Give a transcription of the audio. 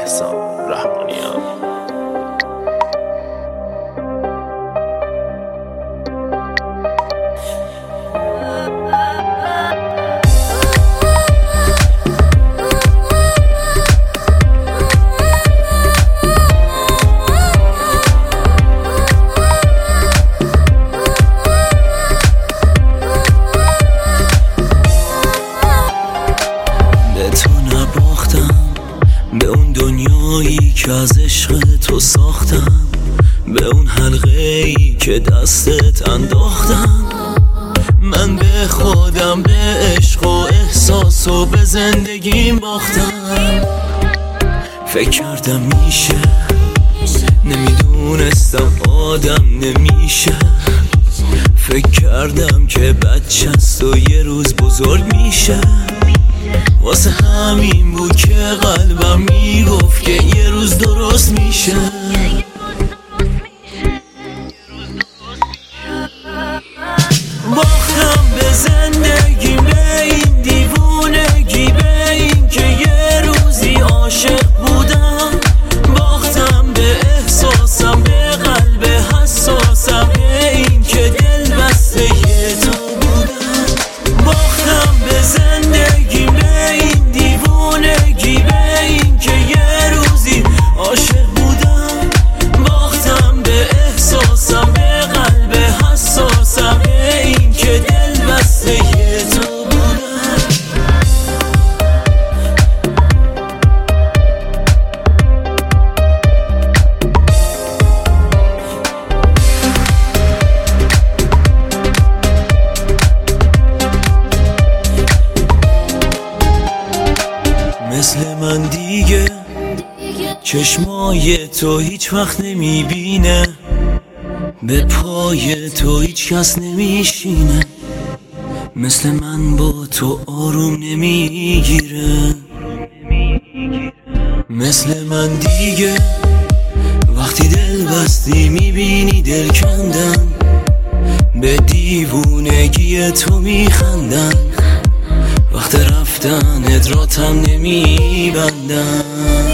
احسان رحمانیان. به اون دنیایی که از عشق تو ساختم، به اون حلقه‌ای که دستت انداختم. من به خودم، به عشق و احساس و به زندگیم باختم. فکر کردم میشه، نمیدونستم آدم نمیشه. فکر کردم که بچه‌ست و یه روز بزرگ میشه. واسه همین بود که قلبم میگفت که یه روز درست میشه. باختم به زندگی، به این دیوونگی، به این که یه روزی عاشق بودم. باختم به احساسم، به قلب حساسم، به این که دل بسته یه تو بودم. باختم به زندگی، به این دیوونگی، به این که یه روزی عاشق بودم. باختم به احساسم، به قلب حساسم، به این که دل بسته یه تو بودم. مثل من دیگه چشمای تو هیچ وقت نمیبینه، به پای تو هیچ کس نمیشینه. مثل من با تو آروم نمیگیره. مثل من دیگه وقتی دل بستی میبینی دل کندن، به دیوونگی تو میخندن. وقت رفتن ادراتم نمیبندن.